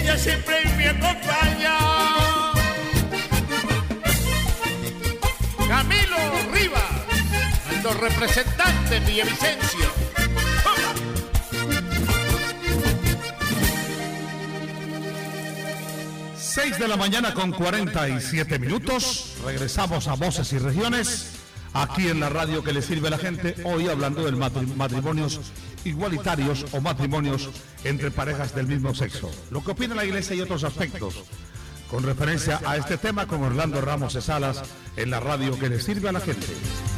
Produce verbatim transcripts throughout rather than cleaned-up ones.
ella siempre me acompaña. Camilo Rivas, alto representante en Villavicencio. seis de la mañana con cuarenta y siete minutos. Regresamos a Voces y Regiones, aquí en la radio que le sirve a la gente. Hoy hablando de matrimonios igualitarios o matrimonios entre parejas del mismo sexo. Lo que opina la Iglesia y otros aspectos con referencia a este tema con Orlando Ramos de Salas en la radio que le sirve a la gente.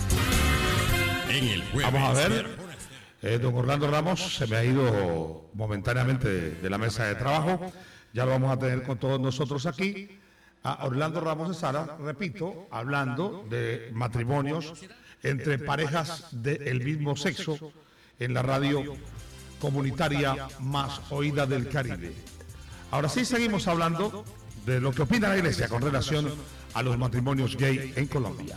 En el jueves, vamos a ver, eh, don Orlando Ramos se me ha ido momentáneamente de, de la mesa de trabajo. Ya lo vamos a tener con todos nosotros aquí. A Orlando Ramos de Salas, repito, hablando de matrimonios entre parejas del mismo sexo en la radio comunitaria más oída del Caribe. Ahora sí seguimos hablando de lo que opina la Iglesia con relación a los matrimonios gay en Colombia.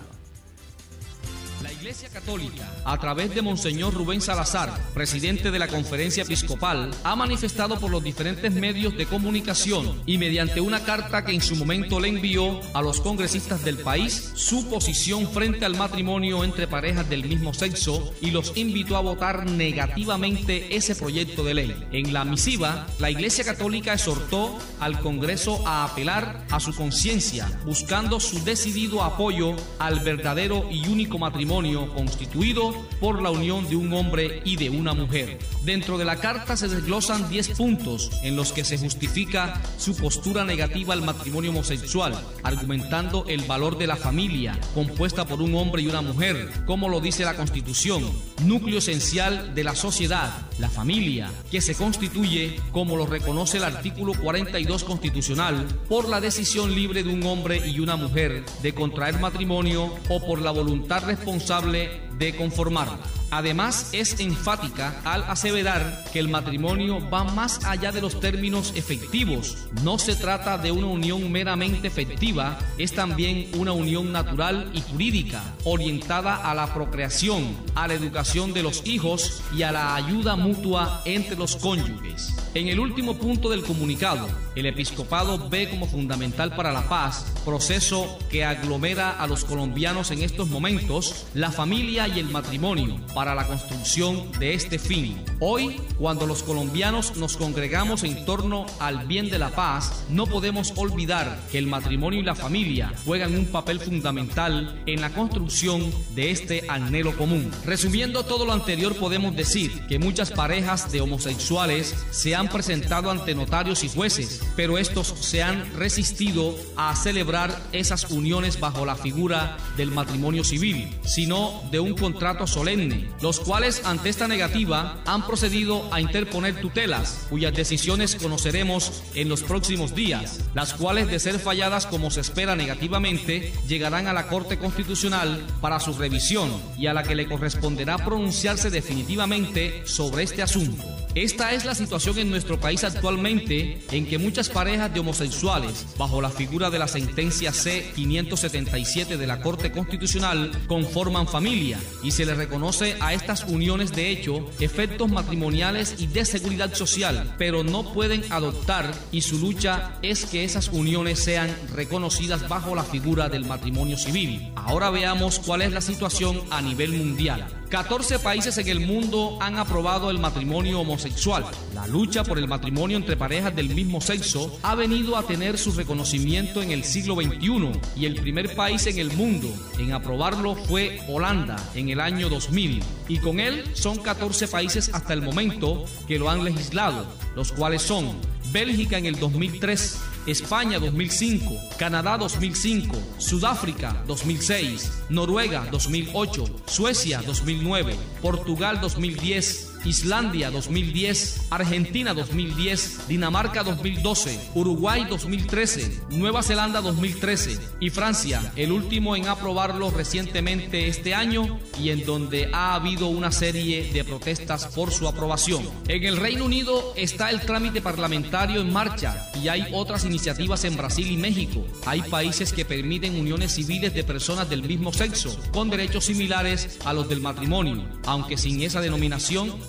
La Iglesia Católica, a través de Monseñor Rubén Salazar, presidente de la Conferencia Episcopal, ha manifestado por los diferentes medios de comunicación y mediante una carta que en su momento le envió a los congresistas del país su posición frente al matrimonio entre parejas del mismo sexo y los invitó a votar negativamente ese proyecto de ley. En la misiva, la Iglesia Católica exhortó al Congreso a apelar a su conciencia, buscando su decidido apoyo al verdadero y único matrimonio constituido por la unión de un hombre y de una mujer. Dentro de la carta se desglosan diez puntos en los que se justifica su postura negativa al matrimonio homosexual, argumentando el valor de la familia, compuesta por un hombre y una mujer, como lo dice la Constitución, núcleo esencial de la sociedad, la familia, que se constituye, como lo reconoce el artículo cuarenta y dos constitucional, por la decisión libre de un hombre y una mujer de contraer matrimonio o por la voluntad responsable de conformarla. Además, es enfática al aseverar que el matrimonio va más allá de los términos efectivos. No se trata de una unión meramente efectiva, es también una unión natural y jurídica, orientada a la procreación, a la educación de los hijos y a la ayuda mutua entre los cónyuges. En el último punto del comunicado, el episcopado ve como fundamental para la paz, proceso que aglomera a los colombianos en estos momentos, la familia y el matrimonio, para la construcción de este fin. Hoy, cuando los colombianos nos congregamos en torno al bien de la paz, no podemos olvidar que el matrimonio y la familia juegan un papel fundamental en la construcción de este anhelo común. Resumiendo todo lo anterior, podemos decir que muchas parejas de homosexuales se han presentado ante notarios y jueces, pero estos se han resistido a celebrar esas uniones bajo la figura del matrimonio civil, sino de un contrato solemne, los cuales ante esta negativa han procedido a interponer tutelas, cuyas decisiones conoceremos en los próximos días, las cuales, de ser falladas como se espera negativamente, llegarán a la Corte Constitucional para su revisión y a la que le corresponderá pronunciarse definitivamente sobre este asunto. Esta es la situación en nuestro país actualmente, en que muchas parejas de homosexuales, bajo la figura de la sentencia C quinientos setenta y siete de la Corte Constitucional, conforman familia y se les reconoce a estas uniones de hecho efectos matrimoniales y de seguridad social, pero no pueden adoptar, y su lucha es que esas uniones sean reconocidas bajo la figura del matrimonio civil. Ahora veamos cuál es la situación a nivel mundial. catorce países en el mundo han aprobado el matrimonio homosexual. La lucha por el matrimonio entre parejas del mismo sexo ha venido a tener su reconocimiento en el siglo veintiuno y el primer país en el mundo en aprobarlo fue Holanda en el año dos mil, y con él son catorce países hasta el momento que lo han legislado, los cuales son Bélgica en el dos mil tres, España dos mil cinco, Canadá dos mil cinco, Sudáfrica dos mil seis, Noruega dos mil ocho, Suecia dos mil nueve, Portugal dos mil diez, Islandia dos mil diez, Argentina dos mil diez, Dinamarca dos mil doce, Uruguay dos mil trece, Nueva Zelanda dos mil trece y Francia, el último en aprobarlo recientemente este año y en donde ha habido una serie de protestas por su aprobación. En el Reino Unido está el trámite parlamentario en marcha y hay otras iniciativas en Brasil y México. Hay países que permiten uniones civiles de personas del mismo sexo con derechos similares a los del matrimonio, aunque sin esa denominación,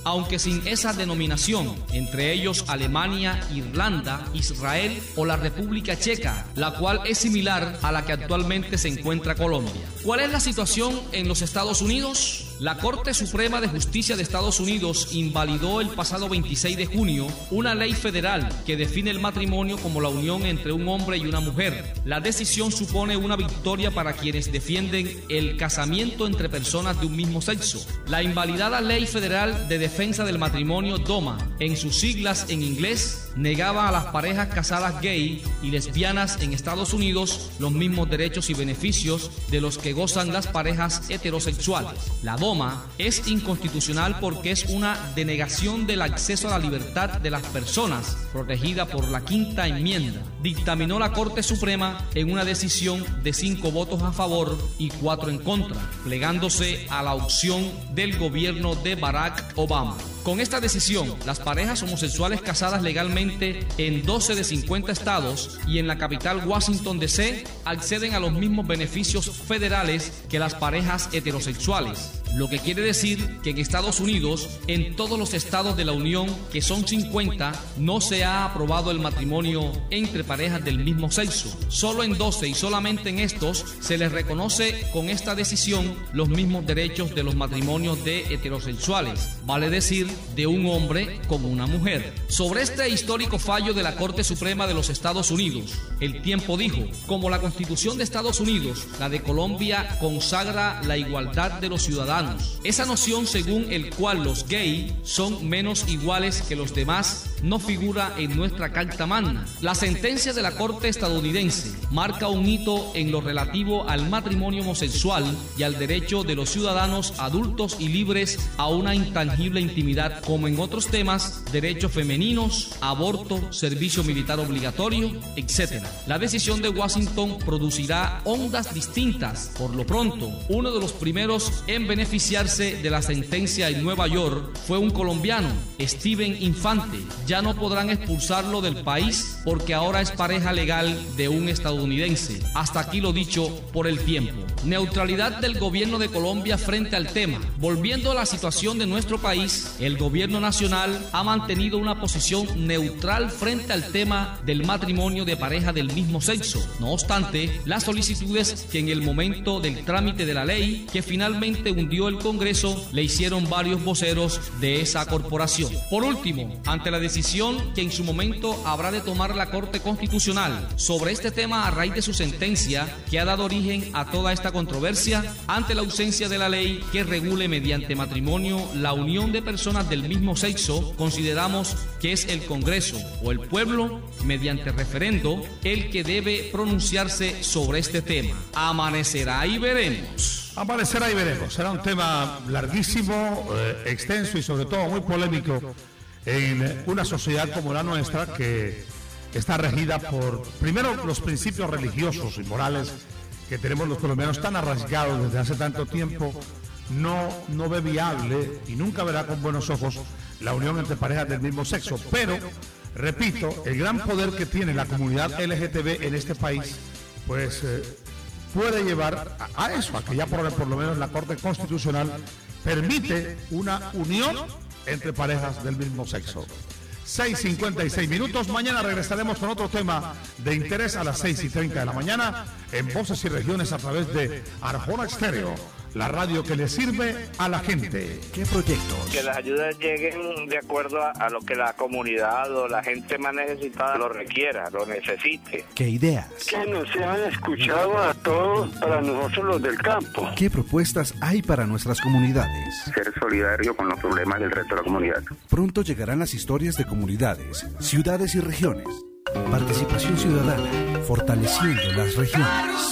aunque sin esa denominación, entre ellos Alemania, Irlanda, Israel o la República Checa, la cual es similar a la que actualmente se encuentra Colombia. ¿Cuál es la situación en los Estados Unidos? La Corte Suprema de Justicia de Estados Unidos invalidó el pasado veintiséis de junio una ley federal que define el matrimonio como la unión entre un hombre y una mujer. La decisión supone una victoria para quienes defienden el casamiento entre personas de un mismo sexo. La invalidada Ley Federal de Defensa del Matrimonio DOMA, en sus siglas en inglés, negaba a las parejas casadas gay y lesbianas en Estados Unidos los mismos derechos y beneficios de los que gozan las parejas heterosexuales. La DOMA es inconstitucional porque es una denegación del acceso a la libertad de las personas, protegida por la Quinta Enmienda, dictaminó la Corte Suprema en una decisión de cinco votos a favor y cuatro en contra, plegándose a la opción del gobierno de Barack Obama. Con esta decisión, las parejas homosexuales casadas legalmente en doce de cincuenta estados y en la capital Washington D C acceden a los mismos beneficios federales que las parejas heterosexuales, lo que quiere decir que en Estados Unidos, en todos los estados de la Unión, que son cincuenta, no se ha aprobado el matrimonio entre parejas del mismo sexo. Solo en doce y solamente en estos se les reconoce con esta decisión los mismos derechos de los matrimonios de heterosexuales, vale decir, de un hombre con una mujer. Sobre este histórico fallo de la Corte Suprema de los Estados Unidos, El Tiempo dijo: como la Constitución de Estados Unidos, la de Colombia consagra la igualdad de los ciudadanos. Esa noción según el cual los gay son menos iguales que los demás no figura en nuestra Carta Magna. La sentencia de la Corte estadounidense marca un hito en lo relativo al matrimonio homosexual y al derecho de los ciudadanos adultos y libres a una intangible intimidad, como en otros temas, derechos femeninos, aborto, servicio militar obligatorio, etcétera. La decisión de Washington producirá ondas distintas. Por lo pronto, uno de los primeros en beneficiarse de la sentencia en Nueva York fue un colombiano, Steven Infante. Ya no podrán expulsarlo del país porque ahora es pareja legal de un estadounidense. Hasta aquí lo dicho por El Tiempo. Neutralidad del gobierno de Colombia frente al tema. Volviendo a la situación de nuestro país, el gobierno nacional ha mantenido una posición neutral frente al tema del matrimonio de pareja del mismo sexo. No obstante, las solicitudes que en el momento del trámite de la ley que finalmente hundió el Congreso le hicieron varios voceros de esa corporación. Por último, ante la decisión que en su momento habrá de tomar la Corte Constitucional sobre este tema a raíz de su sentencia que ha dado origen a toda esta controversia, ante la ausencia de la ley que regule mediante matrimonio la unión de personas del mismo sexo, consideramos que es el Congreso o el pueblo, mediante referendo, el que debe pronunciarse sobre este tema. Amanecerá y veremos. Amanecerá y veremos. Será un tema larguísimo, eh, extenso y sobre todo muy polémico en una sociedad como la nuestra que está regida por, primero, los principios religiosos y morales que tenemos los colombianos tan arraigados desde hace tanto tiempo. No, no ve viable y nunca verá con buenos ojos la unión entre parejas del mismo sexo. Pero, repito, el gran poder que tiene la comunidad L G T B en este país, pues eh, puede llevar a, a eso, a que ya por, por lo menos la Corte Constitucional permite una unión entre parejas del mismo sexo. seis cincuenta y seis minutos. Mañana regresaremos con otro tema de interés a las seis y treinta de la mañana en Voces y Regiones a través de Arjona Estéreo, la radio que le sirve a la gente. ¿Qué proyectos? Que las ayudas lleguen de acuerdo a, a lo que la comunidad o la gente más necesitada lo requiera, lo necesite. ¿Qué ideas? Que nos sean escuchados a todos, para nosotros los del campo. ¿Qué propuestas hay para nuestras comunidades? Ser solidario con los problemas del resto de la comunidad. Pronto llegarán las historias de comunidades, ciudades y regiones. Participación ciudadana, fortaleciendo las regiones.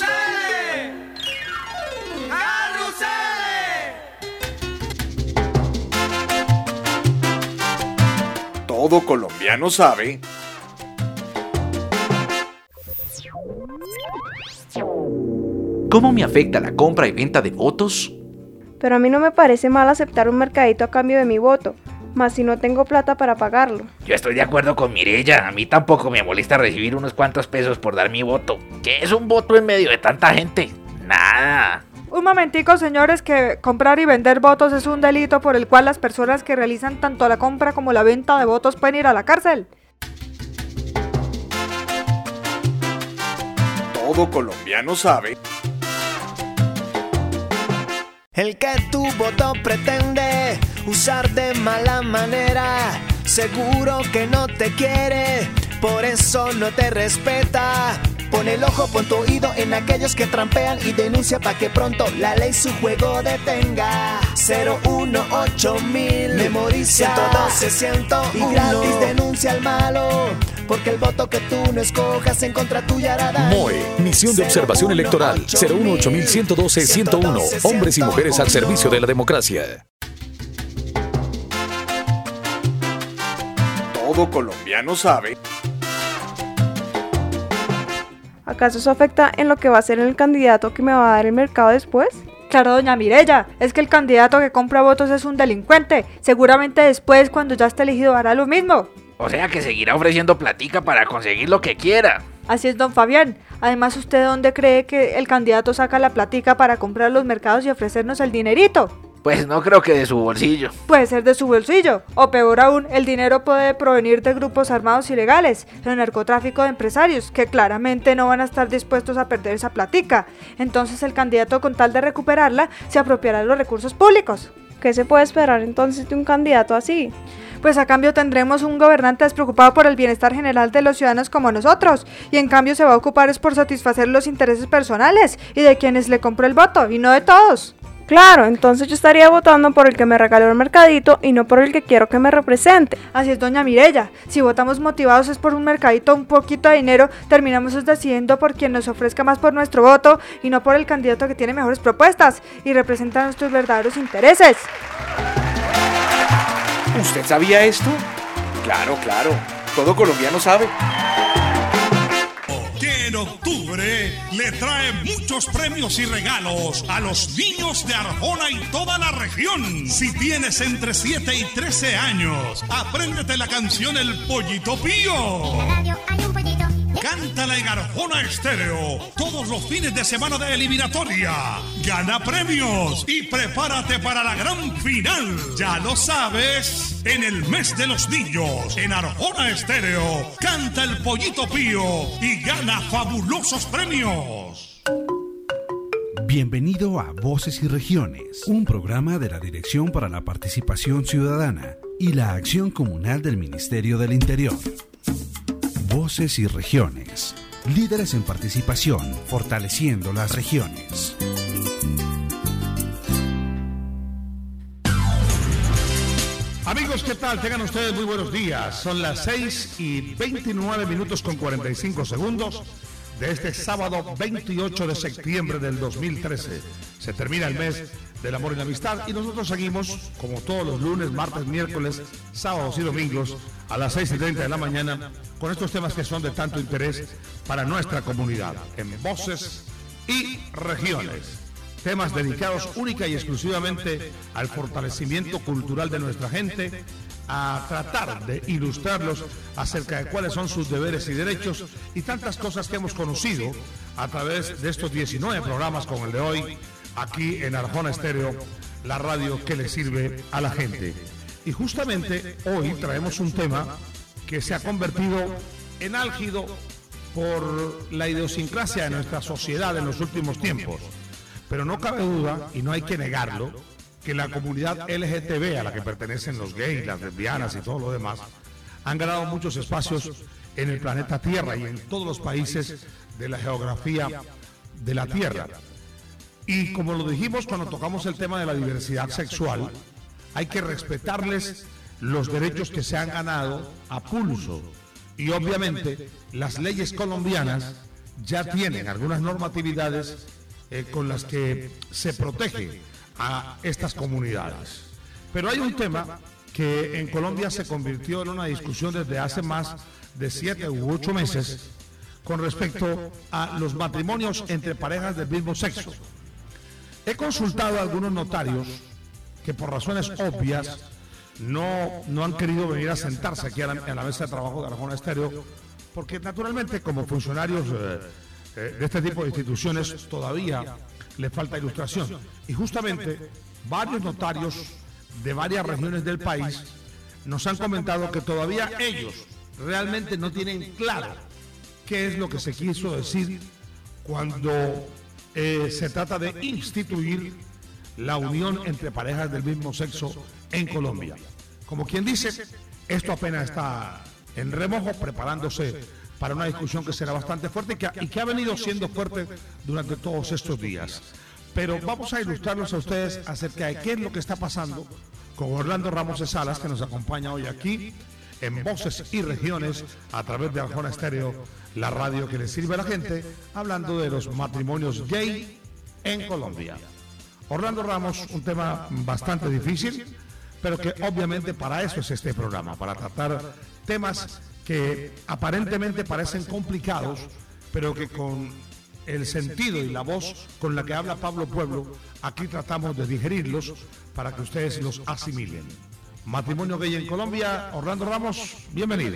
Todo colombiano sabe. ¿Cómo me afecta la compra y venta de votos? Pero a mí no me parece mal aceptar un mercadito a cambio de mi voto, más si no tengo plata para pagarlo. Yo estoy de acuerdo con Mireya, a mí tampoco me molesta recibir unos cuantos pesos por dar mi voto. ¿Qué es un voto en medio de tanta gente? Nada. Un momentico, señores, que comprar y vender votos es un delito por el cual las personas que realizan tanto la compra como la venta de votos pueden ir a la cárcel. Todo colombiano sabe. El que tu voto pretende usar de mala manera, seguro que no te quiere, por eso no te respeta. Pon el ojo, pon tu oído en aquellos que trampean y denuncia pa' que pronto la ley su juego detenga. Cero uno ocho mil, memoriza ciento doce, ciento uno y gratis denuncia al malo, porque el voto que tú no escojas en contra tuya hará daño. M O E, Misión de Observación Electoral, cero uno ocho mil ciento doce, ciento uno, hombres y mujeres al servicio de la democracia. Todo colombiano sabe. ¿Acaso eso afecta en lo que va a ser el candidato que me va a dar el mercado después? Claro, doña Mireya, es que el candidato que compra votos es un delincuente. Seguramente después, cuando ya esté elegido, hará lo mismo. O sea que seguirá ofreciendo platica para conseguir lo que quiera. Así es, don Fabián. Además, ¿usted dónde cree que el candidato saca la platica para comprar los mercados y ofrecernos el dinerito? Pues no creo que de su bolsillo. Puede ser de su bolsillo, o peor aún, el dinero puede provenir de grupos armados ilegales, el narcotráfico de empresarios, que claramente no van a estar dispuestos a perder esa platica. Entonces el candidato, con tal de recuperarla, se apropiará de los recursos públicos. ¿Qué se puede esperar entonces de un candidato así? Pues a cambio tendremos un gobernante despreocupado por el bienestar general de los ciudadanos como nosotros, y en cambio se va a ocupar es por satisfacer los intereses personales y de quienes le compró el voto, y no de todos. Claro, entonces yo estaría votando por el que me regaló el mercadito y no por el que quiero que me represente. Así es, doña Mireya. Si votamos motivados es por un mercadito, un poquito de dinero, terminamos decidiendo por quien nos ofrezca más por nuestro voto y no por el candidato que tiene mejores propuestas y representa nuestros verdaderos intereses. ¿Usted sabía esto? Claro, claro. Todo colombiano sabe. Que en octubre le trae muchos premios y regalos a los niños de Arjona y toda la región. Si tienes entre siete y trece años, apréndete la canción El Pollito Pío. En la radio hay un pollito. Cántala en Arjona Estéreo todos los fines de semana de eliminatoria. Gana premios y prepárate para la gran final. Ya lo sabes, en el mes de los niños, en Arjona Estéreo, canta El Pollito Pío y gana fabulosos premios. Bienvenido a Voces y Regiones, un programa de la Dirección para la Participación Ciudadana y la Acción Comunal del Ministerio del Interior. Voces y Regiones, líderes en participación, fortaleciendo las regiones. Amigos, ¿qué tal? Tengan ustedes muy buenos días. Son las seis y veintinueve minutos con cuarenta y cinco segundos de este sábado veintiocho de septiembre del dos mil trece. Se termina el mes del amor y la amistad y nosotros seguimos como todos los lunes, martes, miércoles, sábados y domingos a las seis y treinta de la mañana con estos temas que son de tanto interés para nuestra comunidad en Voces y Regiones. Temas dedicados única y exclusivamente al fortalecimiento cultural de nuestra gente, a tratar de ilustrarlos acerca de cuáles son sus deberes y derechos y tantas cosas que hemos conocido a través de estos diecinueve programas como el de hoy, aquí en Arjona Estéreo, la radio que le sirve a la gente. Y justamente hoy traemos un tema que se ha convertido en álgido por la idiosincrasia de nuestra sociedad en los últimos tiempos. Pero no cabe duda, y no hay que negarlo, que la comunidad L G T B a la que pertenecen los gays, las lesbianas y todo lo demás, han ganado muchos espacios en el planeta Tierra y en todos los países de la geografía de la Tierra. Y como lo dijimos cuando tocamos el tema de la diversidad sexual, hay que respetarles los derechos que se han ganado a pulso. Y obviamente las leyes colombianas ya tienen algunas normatividades eh, con las que se protege a estas comunidades. Pero hay un tema que en Colombia se convirtió en una discusión desde hace más de siete u ocho meses con respecto a los matrimonios entre parejas del mismo sexo. He consultado a algunos notarios que por razones obvias no, no han querido venir a sentarse aquí a la, a la mesa de trabajo de Arjona Estéreo, porque naturalmente como funcionarios eh, eh, de este tipo de instituciones todavía le falta ilustración. Y justamente varios notarios de varias regiones del país nos han comentado que todavía ellos realmente no tienen claro qué es lo que se quiso decir cuando eh, se trata de instituir la unión entre parejas del mismo sexo en Colombia. Como quien dice, esto apenas está en remojo, preparándose para una discusión que será bastante fuerte y que, y que ha venido siendo fuerte durante todos estos días. Pero vamos a ilustrarlos a ustedes acerca de qué es lo que está pasando con Orlando Ramos de Salas, que nos acompaña hoy aquí en Voces y Regiones a través de Arjona Estéreo, la radio que le sirve a la gente, hablando de los matrimonios gay en Colombia. Orlando Ramos, un tema bastante difícil, pero que obviamente para eso es este programa, para tratar temas que aparentemente parecen complicados, pero que con el sentido y la voz con la que habla Pablo Pueblo, aquí tratamos de digerirlos para que ustedes los asimilen. Matrimonio gay en Colombia, Orlando Ramos, bienvenido.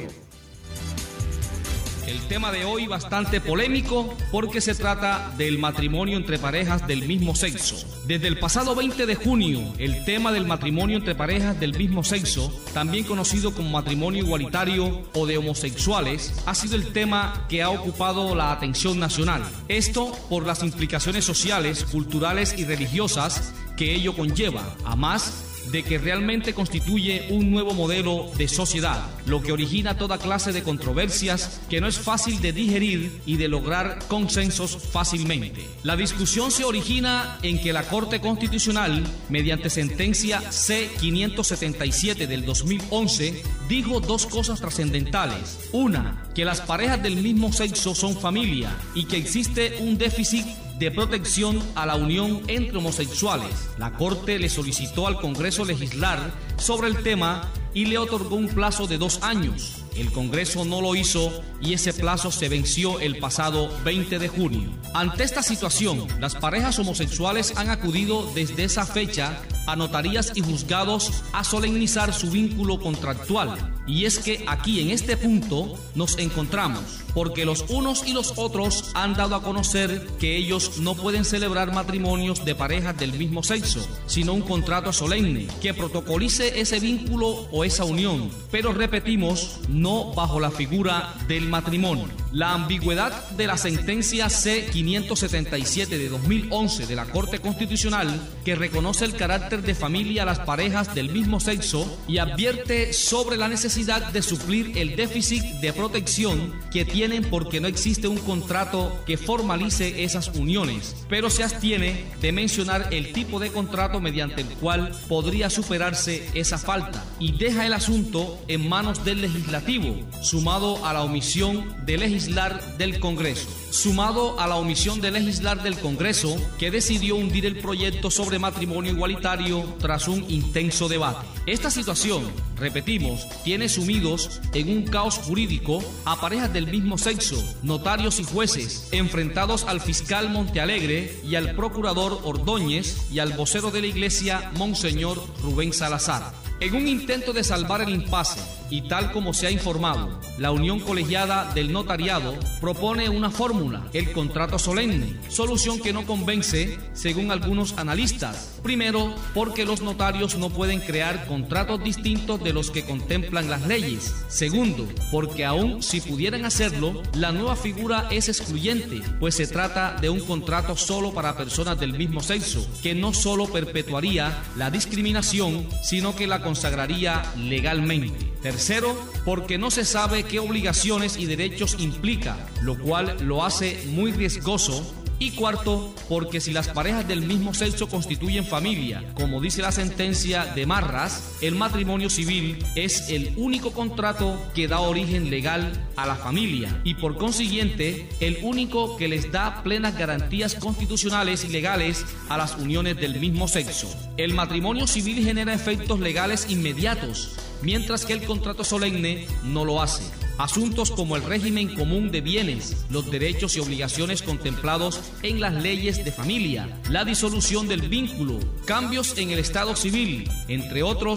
El tema de hoy bastante polémico porque se trata del matrimonio entre parejas del mismo sexo. Desde el pasado veinte de junio, el tema del matrimonio entre parejas del mismo sexo, también conocido como matrimonio igualitario o de homosexuales, ha sido el tema que ha ocupado la atención nacional. Esto por las implicaciones sociales, culturales y religiosas que ello conlleva, a más de que realmente constituye un nuevo modelo de sociedad, lo que origina toda clase de controversias que no es fácil de digerir y de lograr consensos fácilmente. La discusión se origina en que la Corte Constitucional, mediante sentencia C quinientos setenta y siete del dos mil once, dijo dos cosas trascendentales. Una, que las parejas del mismo sexo son familia y que existe un déficit de protección a la unión entre homosexuales. La Corte le solicitó al Congreso legislar sobre el tema y le otorgó un plazo de dos años. El Congreso no lo hizo y ese plazo se venció el pasado veinte de junio. Ante esta situación, las parejas homosexuales han acudido desde esa fecha a notarías y juzgados a solemnizar su vínculo contractual. Y es que aquí en este punto nos encontramos, porque los unos y los otros han dado a conocer que ellos no pueden celebrar matrimonios de parejas del mismo sexo, sino un contrato solemne que protocolice ese vínculo o esa unión. Pero repetimos, no bajo la figura del matrimonio. La ambigüedad de la sentencia C quinientos setenta y siete de dos mil once de la Corte Constitucional, que reconoce el carácter de familia a las parejas del mismo sexo y advierte sobre la necesidad de suplir el déficit de protección que tienen porque no existe un contrato que formalice esas uniones, pero se abstiene de mencionar el tipo de contrato mediante el cual podría superarse esa falta y deja el asunto en manos del legislativo, sumado a la omisión de legislar del Congreso. Sumado a la omisión de legislar del Congreso, que decidió hundir el proyecto sobre matrimonio igualitario tras un intenso debate. Esta situación, repetimos, tiene sumidos en un caos jurídico a parejas del mismo sexo, notarios y jueces, enfrentados al fiscal Montealegre y al procurador Ordóñez y al vocero de la Iglesia, Monseñor Rubén Salazar. En un intento de salvar el impasse, y tal como se ha informado, la Unión Colegiada del Notariado propone una fórmula, el contrato solemne, solución que no convence según algunos analistas. Primero, porque los notarios no pueden crear contratos distintos de los que contemplan las leyes. Segundo, porque aun si pudieran hacerlo, la nueva figura es excluyente, pues se trata de un contrato solo para personas del mismo sexo, que no solo perpetuaría la discriminación, sino que la consagraría legalmente. Tercero, porque no se sabe qué obligaciones y derechos implica, lo cual lo hace muy riesgoso. Y cuarto, porque si las parejas del mismo sexo constituyen familia, como dice la sentencia de Marras, el matrimonio civil es el único contrato que da origen legal a la familia y por consiguiente el único que les da plenas garantías constitucionales y legales a las uniones del mismo sexo. El matrimonio civil genera efectos legales inmediatos, mientras que el contrato solemne no lo hace. Asuntos como el régimen común de bienes, los derechos y obligaciones contemplados en las leyes de familia, la disolución del vínculo, cambios en el estado civil, entre otros,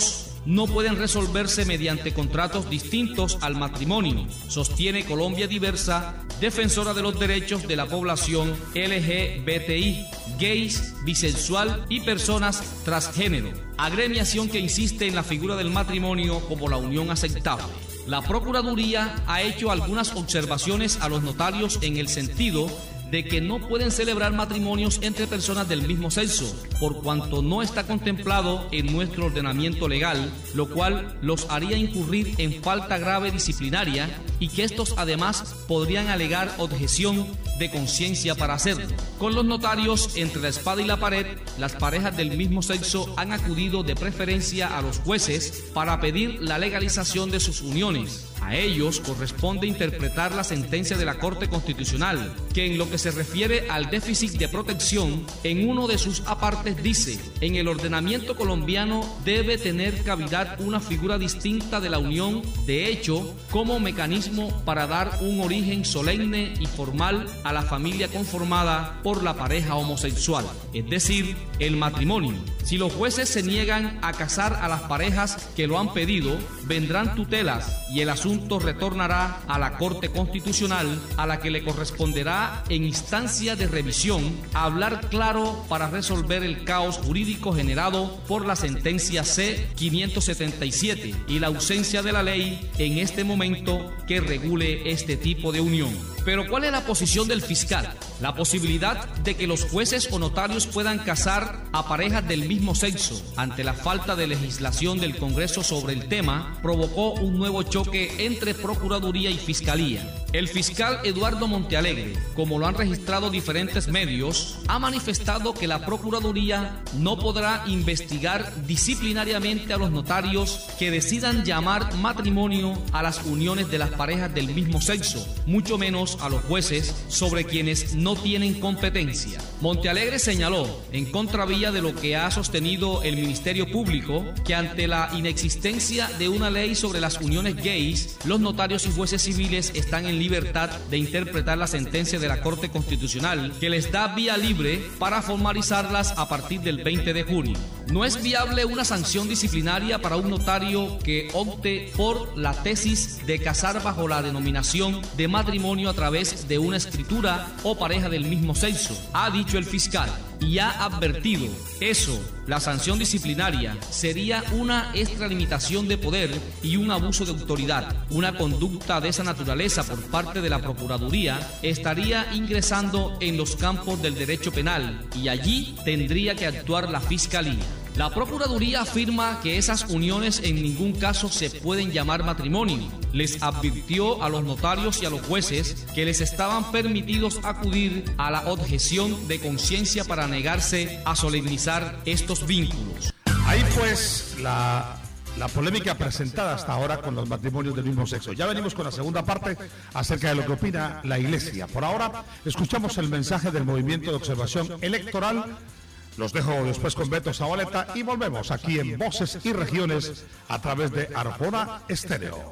no pueden resolverse mediante contratos distintos al matrimonio, sostiene Colombia Diversa, defensora de los derechos de la población L G B T I, gays, bisexual y personas transgénero, agremiación que insiste en la figura del matrimonio como la unión aceptable. La Procuraduría ha hecho algunas observaciones a los notarios en el sentido de que no pueden celebrar matrimonios entre personas del mismo sexo, por cuanto no está contemplado en nuestro ordenamiento legal, lo cual los haría incurrir en falta grave disciplinaria y que estos además podrían alegar objeción de conciencia para hacerlo. Con los notarios entre la espada y la pared, las parejas del mismo sexo han acudido de preferencia a los jueces para pedir la legalización de sus uniones. A ellos corresponde interpretar la sentencia de la Corte Constitucional, que en lo que se refiere al déficit de protección, en uno de sus apartes dice: en el ordenamiento colombiano debe tener cavidad una figura distinta de la unión, de hecho, como mecanismo para dar un origen solemne y formal a la familia conformada por la pareja homosexual, es decir, el matrimonio. Si los jueces se niegan a casar a las parejas que lo han pedido, vendrán tutelas y el asunto retornará a la Corte Constitucional, a la que le corresponderá en instancia de revisión hablar claro para resolver el caos jurídico generado por la sentencia C quinientos setenta y siete y la ausencia de la ley en este momento que regule este tipo de unión. Pero ¿cuál es la posición del fiscal? La posibilidad de que los jueces o notarios puedan casar a parejas del mismo sexo ante la falta de legislación del Congreso sobre el tema provocó un nuevo choque entre Procuraduría y Fiscalía. El fiscal Eduardo Montealegre, como lo han registrado diferentes medios, ha manifestado que la Procuraduría no podrá investigar disciplinariamente a los notarios que decidan llamar matrimonio a las uniones de las parejas del mismo sexo, mucho menos a los jueces sobre quienes no tienen competencia. Montealegre señaló, en contravía de lo que ha sostenido el Ministerio Público, que ante la inexistencia de una ley sobre las uniones gays, los notarios y jueces civiles están en libertad de interpretar la sentencia de la Corte Constitucional, que les da vía libre para formalizarlas a partir del veinte de junio. No es viable una sanción disciplinaria para un notario que opte por la tesis de casar bajo la denominación de matrimonio a través de una escritura o pareja del mismo sexo, ha dicho el fiscal, y ha advertido, eso, la sanción disciplinaria, sería una extralimitación de poder y un abuso de autoridad. Una conducta de esa naturaleza por parte de la Procuraduría estaría ingresando en los campos del derecho penal y allí tendría que actuar la Fiscalía. La Procuraduría afirma que esas uniones en ningún caso se pueden llamar matrimonio. Les advirtió a los notarios y a los jueces que les estaban permitidos acudir a la objeción de conciencia para negarse a solemnizar estos vínculos. Ahí pues la, la polémica presentada hasta ahora con los matrimonios del mismo sexo. Ya venimos con la segunda parte acerca de lo que opina la Iglesia. Por ahora escuchamos el mensaje del Movimiento de Observación Electoral. Los dejo después con Beto Zabaleta y volvemos aquí en Voces y Regiones a través de Arjona Estéreo.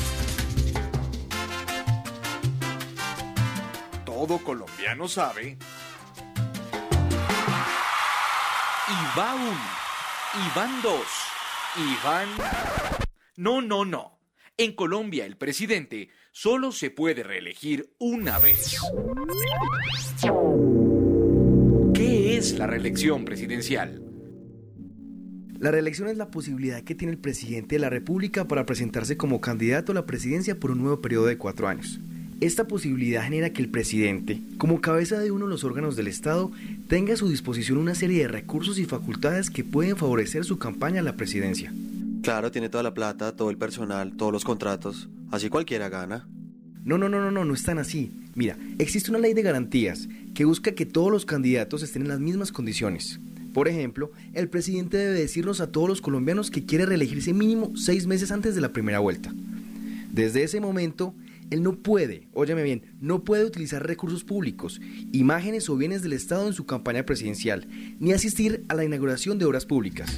Todo colombiano sabe. Y va uno, y van dos, y van... No, no, no. En Colombia el presidente solo se puede reelegir una vez. ¿Qué es la reelección presidencial? La reelección es la posibilidad que tiene el presidente de la República para presentarse como candidato a la presidencia por un nuevo periodo de cuatro años. Esta posibilidad genera que el presidente, como cabeza de uno de los órganos del Estado, tenga a su disposición una serie de recursos y facultades que pueden favorecer su campaña a la presidencia. Claro, tiene toda la plata, todo el personal, todos los contratos, así cualquiera gana. No, no, no, no, no, no es tan así. Mira, existe una ley de garantías que busca que todos los candidatos estén en las mismas condiciones. Por ejemplo, el presidente debe decirnos a todos los colombianos que quiere reelegirse mínimo seis meses antes de la primera vuelta. Desde ese momento, él no puede, óyeme bien, no puede utilizar recursos públicos, imágenes o bienes del Estado en su campaña presidencial, ni asistir a la inauguración de obras públicas.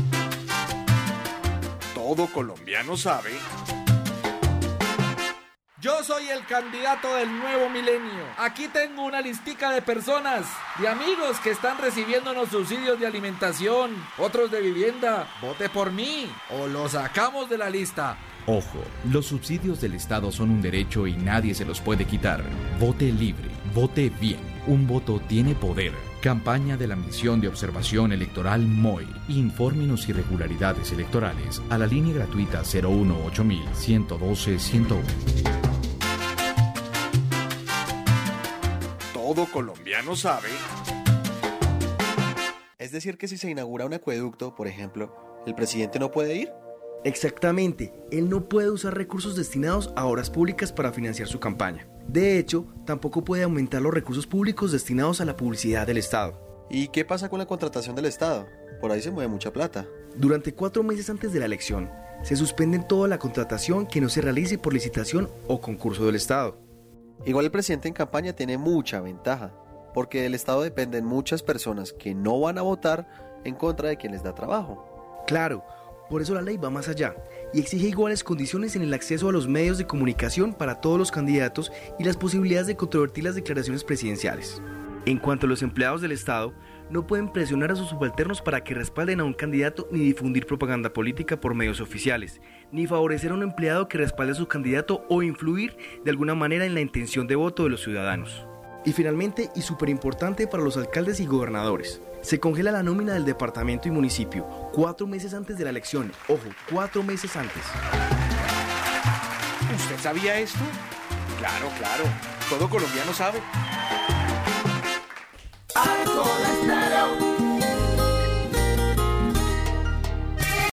Todo colombiano sabe. Yo soy el candidato del nuevo milenio. Aquí tengo una listica de personas, de amigos que están recibiendo unos subsidios de alimentación, otros de vivienda. Vote por mí o lo sacamos de la lista. Ojo, los subsidios del Estado son un derecho y nadie se los puede quitar. Vote libre, vote bien. Un voto tiene poder. Campaña de la Misión de Observación Electoral M O E. Infórmenos irregularidades electorales a la línea gratuita cero uno ocho mil ciento doce ciento uno. Todo colombiano sabe. Es decir, que si se inaugura un acueducto, por ejemplo, ¿el presidente no puede ir? Exactamente, él no puede usar recursos destinados a obras públicas para financiar su campaña. De hecho, tampoco puede aumentar los recursos públicos destinados a la publicidad del Estado. ¿Y qué pasa con la contratación del Estado? Por ahí se mueve mucha plata. Durante cuatro meses antes de la elección, se suspende toda la contratación que no se realice por licitación o concurso del Estado. Igual el presidente en campaña tiene mucha ventaja, porque del Estado dependen muchas personas que no van a votar en contra de quien les da trabajo. Claro, por eso la ley va más allá y exige iguales condiciones en el acceso a los medios de comunicación para todos los candidatos y las posibilidades de controvertir las declaraciones presidenciales. En cuanto a los empleados del Estado, no pueden presionar a sus subalternos para que respalden a un candidato ni difundir propaganda política por medios oficiales, ni favorecer a un empleado que respalde a su candidato o influir de alguna manera en la intención de voto de los ciudadanos. Y finalmente, y súper importante para los alcaldes y gobernadores, se congela la nómina del departamento y municipio cuatro meses antes de la elección. Ojo, cuatro meses antes. ¿Usted sabía esto? Claro, claro. Todo colombiano sabe.